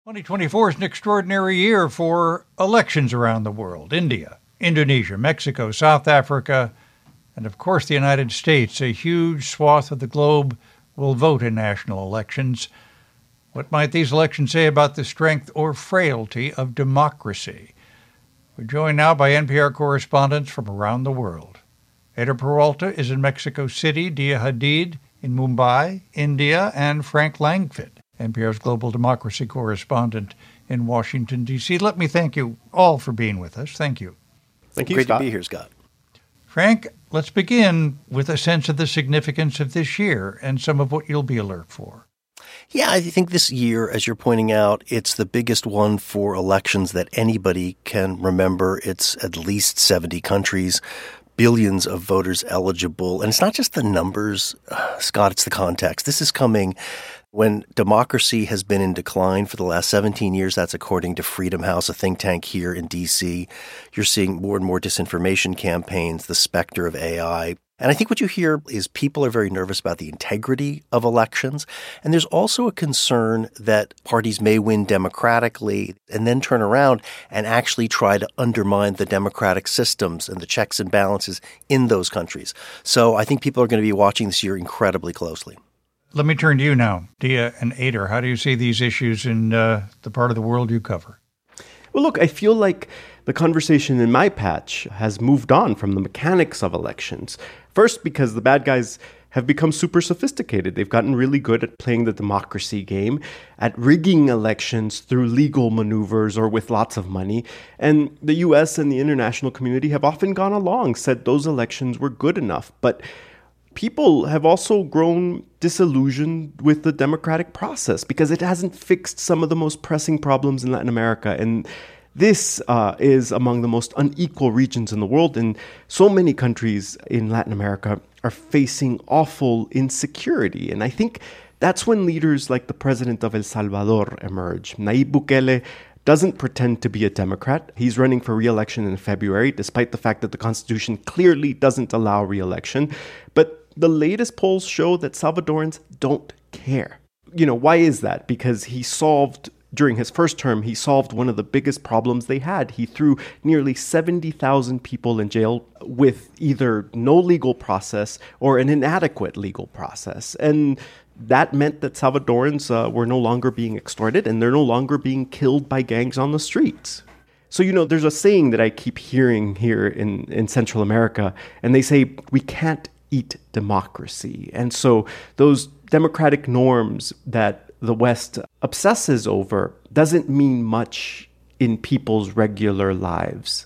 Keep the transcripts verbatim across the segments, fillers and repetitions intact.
twenty twenty-four is an extraordinary year for elections around the world. India, Indonesia, Mexico, South Africa, and of course the United States. A huge swath of the globe will vote in national elections. What might these elections say about the strength or frailty of democracy? We're joined now by N P R correspondents from around the world. Eder Peralta is in Mexico City, Dia Hadid in Mumbai, India, and Frank Langfitt, N P R's global democracy correspondent in Washington, D C. Let me thank you all for being with us. Thank you. Thank you, Great Scott. to be here, Scott. Frank, let's begin with a sense of the significance of this year and some of what you'll be alert for. Yeah, I think this year, as you're pointing out, it's the biggest one for elections that anybody can remember. It's at least seventy countries, billions of voters eligible. And it's not just the numbers, uh, Scott, it's the context. This is coming when democracy has been in decline for the last seventeen years. That's according to Freedom House, a think tank here in D C. You're seeing more and more disinformation campaigns, the specter of A I. And I think what you hear is people are very nervous about the integrity of elections. And there's also a concern that parties may win democratically and then turn around and actually try to undermine the democratic systems and the checks and balances in those countries. So I think people are going to be watching this year incredibly closely. Let me turn to you now, Dia and Eder. How do you see these issues in uh, the part of the world you cover? Well, look, I feel like the conversation in my patch has moved on from the mechanics of elections. First, because the bad guys have become super sophisticated. They've gotten really good at playing the democracy game, at rigging elections through legal maneuvers or with lots of money. And the U S and the international community have often gone along, said those elections were good enough. But people have also grown disillusioned with the democratic process because it hasn't fixed some of the most pressing problems in Latin America. And this uh, is among the most unequal regions in the world. And so many countries in Latin America are facing awful insecurity. And I think that's when leaders like the president of El Salvador emerge. Nayib Bukele doesn't pretend to be a Democrat. He's running for re-election in February, despite the fact that the Constitution clearly doesn't allow re-election. But the latest polls show that Salvadorans don't care. You know, why is that? Because he solved, during his first term, he solved one of the biggest problems they had. He threw nearly seventy thousand people in jail with either no legal process or an inadequate legal process. And that meant that Salvadorans uh, were no longer being extorted and they're no longer being killed by gangs on the streets. So, you know, there's a saying that I keep hearing here in, in Central America, and they say, we can't eat democracy. And so those democratic norms that the West obsesses over doesn't mean much in people's regular lives.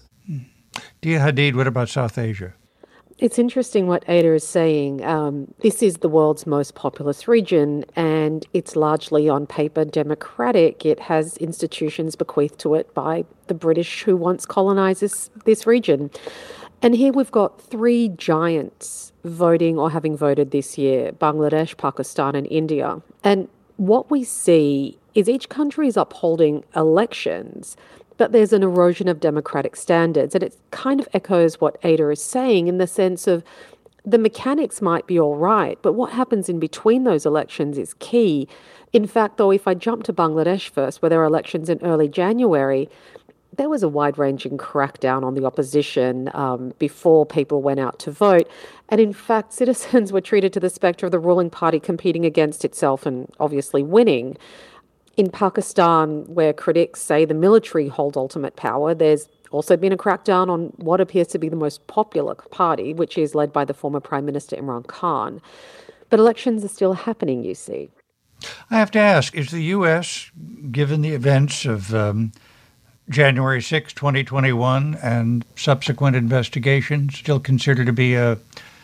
Dia Hadid, what about South Asia? It's interesting what Eder is saying. Um, this is the world's most populous region, and it's largely on paper democratic. It has institutions bequeathed to it by the British who once colonized this, this region. And here we've got three giants voting or having voted this year: Bangladesh, Pakistan, and India. And what we see is each country is upholding elections, but there's an erosion of democratic standards. And it kind of echoes what Eder is saying in the sense of the mechanics might be all right, but what happens in between those elections is key. In fact, though, if I jump to Bangladesh first, where there are elections in early January, there was a wide-ranging crackdown on the opposition um, before people went out to vote. And in fact, citizens were treated to the spectre of the ruling party competing against itself and obviously winning. In Pakistan, where critics say the military hold ultimate power, there's also been a crackdown on what appears to be the most popular party, which is led by the former Prime Minister Imran Khan. But elections are still happening, you see. I have to ask, is the U S, given the events of um, January sixth, twenty twenty-one, and subsequent investigations, still considered to be a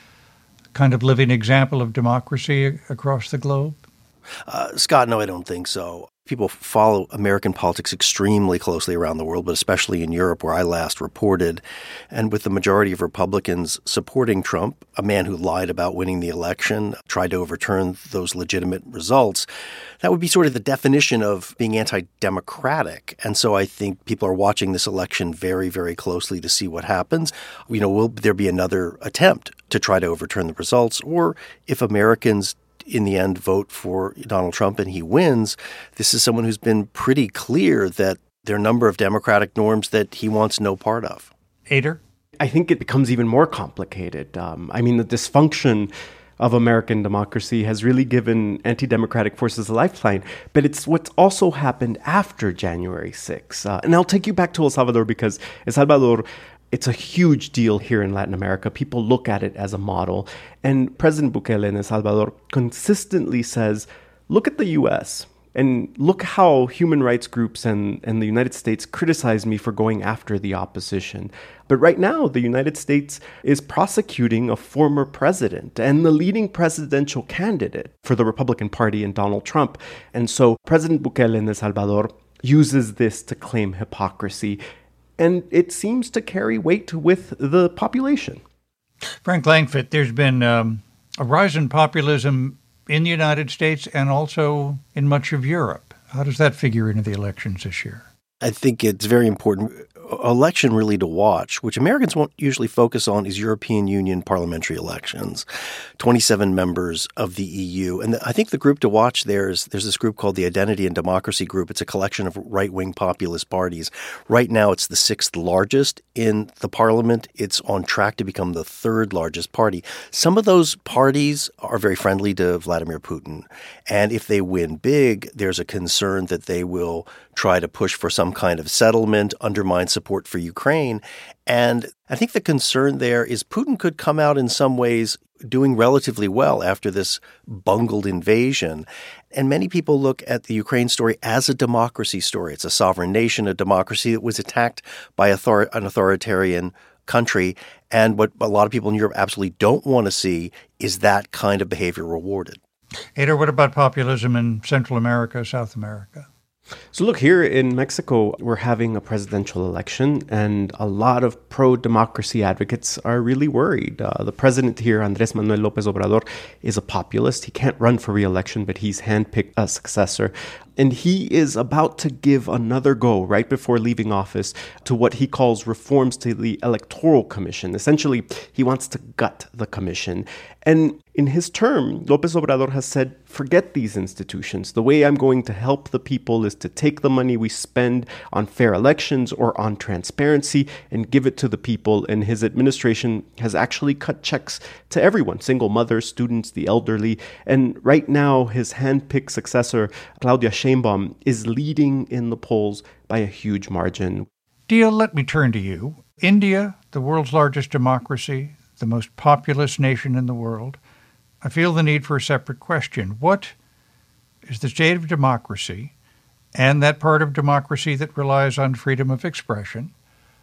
kind of living example of democracy across the globe? Uh, Scott, no, I don't think so. People follow American politics extremely closely around the world, but especially in Europe, where I last reported. And with the majority of Republicans supporting Trump, a man who lied about winning the election, tried to overturn those legitimate results, that would be sort of the definition of being anti-democratic. And so I think people are watching this election very, very closely to see what happens. You know, will there be another attempt to try to overturn the results? Or if Americans in the end vote for Donald Trump and he wins, this is someone who's been pretty clear that there are a number of democratic norms that he wants no part of. Ader? I think it becomes even more complicated. Um, I mean, the dysfunction of American democracy has really given anti-democratic forces a lifeline. But it's what's also happened after January sixth. Uh, and I'll take you back to El Salvador because El Salvador, it's a huge deal here in Latin America. People look at it as a model. And President Bukele in El Salvador consistently says, look at the U S and look how human rights groups and, and the United States criticize me for going after the opposition. But right now, the United States is prosecuting a former president and the leading presidential candidate for the Republican Party in Donald Trump. And so President Bukele in El Salvador uses this to claim hypocrisy. And it seems to carry weight with the population. Frank Langfitt, there's been um, a rise in populism in the United States and also in much of Europe. How does that figure into the elections this year? I think it's very important. Election really to watch, which Americans won't usually focus on, is European Union parliamentary elections. twenty-seven members of the E U. And I think the group to watch there is there's this group called the Identity and Democracy Group. It's a collection of right-wing populist parties. Right now, it's the sixth largest in the parliament. It's on track to become the third largest party. Some of those parties are very friendly to Vladimir Putin. And if they win big, there's a concern that they will try to push for some kind of settlement, undermine support for Ukraine. And I think the concern there is Putin could come out in some ways doing relatively well after this bungled invasion. And many people look at the Ukraine story as a democracy story. It's a sovereign nation, a democracy that was attacked by author- an authoritarian country. And what a lot of people in Europe absolutely don't want to see is that kind of behavior rewarded. Ader, what about populism in Central America, South America? So look, here in Mexico, we're having a presidential election, and a lot of pro-democracy advocates are really worried. Uh, the president here, Andrés Manuel López Obrador, is a populist. He can't run for re-election, but he's handpicked a successor. And he is about to give another go right before leaving office to what he calls reforms to the Electoral Commission. Essentially, he wants to gut the commission. And in his term, López Obrador has said, forget these institutions. The way I'm going to help the people is to take the money we spend on fair elections or on transparency and give it to the people. And his administration has actually cut checks to everyone, single mothers, students, the elderly. And right now, his handpicked successor, Claudia Sheinbaum, is leading in the polls by a huge margin. Diehl, let me turn to you. India, the world's largest democracy, the most populous nation in the world. I feel the need for a separate question. What is the state of democracy and that part of democracy that relies on freedom of expression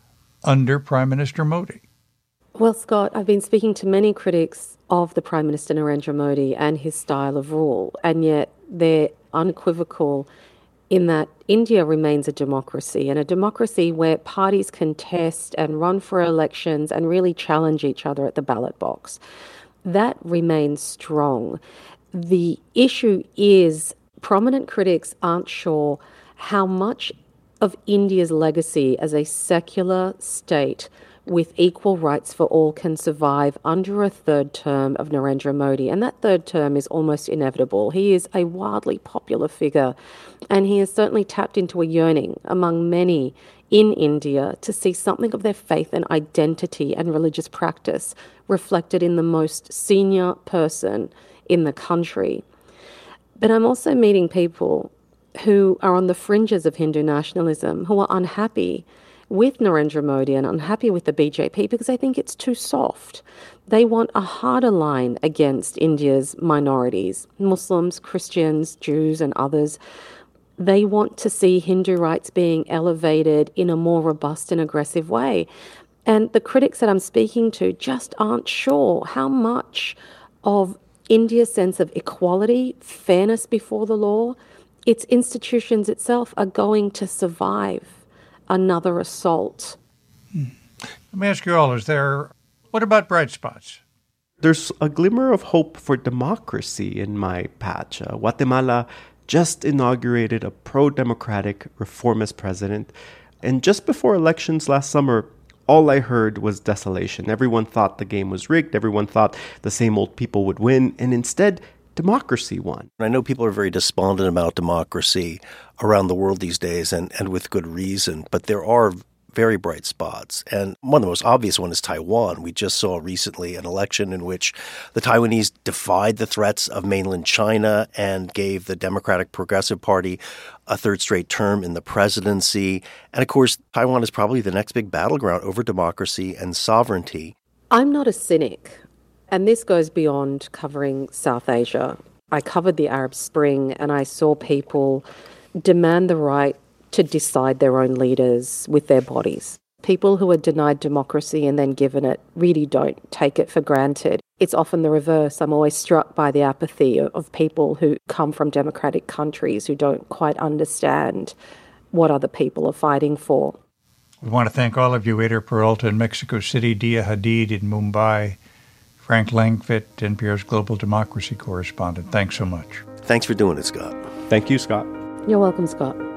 under Prime Minister Modi? Well, Scott, I've been speaking to many critics of the Prime Minister Narendra Modi and his style of rule, and yet they're unequivocal in that India remains a democracy, and a democracy where parties contest and run for elections and really challenge each other at the ballot box. That remains strong. The issue is prominent critics aren't sure how much of India's legacy as a secular state with equal rights for all can survive under a third term of Narendra Modi. And that third term is almost inevitable. He is a wildly popular figure, and he has certainly tapped into a yearning among many in India to see something of their faith and identity and religious practice reflected in the most senior person in the country. But I'm also meeting people who are on the fringes of Hindu nationalism, who are unhappy with Narendra Modi and unhappy with the B J P because they think it's too soft. They want a harder line against India's minorities, Muslims, Christians, Jews, and others. They want to see Hindu rights being elevated in a more robust and aggressive way. And the critics that I'm speaking to just aren't sure how much of India's sense of equality, fairness before the law, its institutions itself are going to survive another assault. Hmm. Let me ask you all, is there, what about bright spots? There's a glimmer of hope for democracy in my patch. Uh, Guatemala just inaugurated a pro-democratic reformist president. And just before elections last summer, all I heard was desolation. Everyone thought the game was rigged. Everyone thought the same old people would win. And instead, democracy won. I know people are very despondent about democracy around the world these days, and, and with good reason, but there are very bright spots. And one of the most obvious one is Taiwan. We just saw recently an election in which the Taiwanese defied the threats of mainland China and gave the Democratic Progressive Party a third straight term in the presidency. And of course, Taiwan is probably the next big battleground over democracy and sovereignty. I'm not a cynic, and this goes beyond covering South Asia. I covered the Arab Spring, and I saw people demand the right to decide their own leaders with their bodies. People who are denied democracy and then given it really don't take it for granted. It's often the reverse. I'm always struck by the apathy of people who come from democratic countries who don't quite understand what other people are fighting for. We want to thank all of you, Eyder Peralta in Mexico City, Dia Hadid in Mumbai, Frank Langfitt, N P R's Global Democracy Correspondent. Thanks so much. Thanks for doing it, Scott. Thank you, Scott. You're welcome, Scott.